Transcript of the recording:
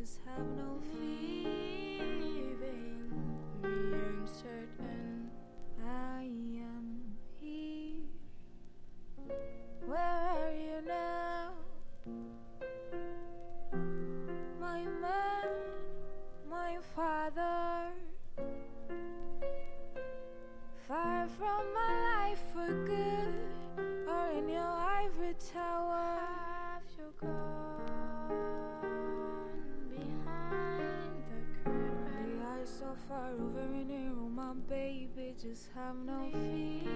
just have no feeling. Me uncertain, I am here. Where are you now? My man, my father, far from my life for good, or in your ivory tower. Have you gone behind the curtain? The eyes so far over in your room, my baby, just have no fear.